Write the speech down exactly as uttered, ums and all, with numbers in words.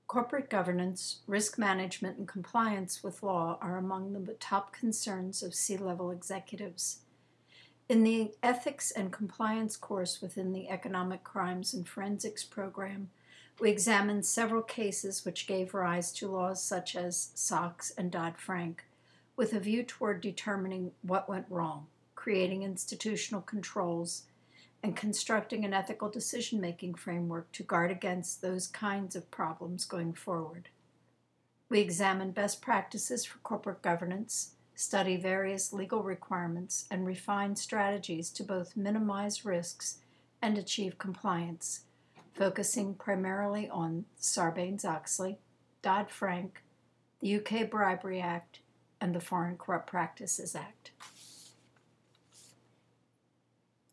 Corporate governance, risk management, and compliance with law are among the top concerns of C-level executives. In the Ethics and Compliance course within the Economic Crimes and Forensics program, we examined several cases which gave rise to laws such as SOX and Dodd-Frank, with a view toward determining what went wrong, creating institutional controls, and constructing an ethical decision-making framework to guard against those kinds of problems going forward. We examine best practices for corporate governance, study various legal requirements, and refine strategies to both minimize risks and achieve compliance, focusing primarily on Sarbanes-Oxley, Dodd-Frank, the U K Bribery Act, and the Foreign Corrupt Practices Act.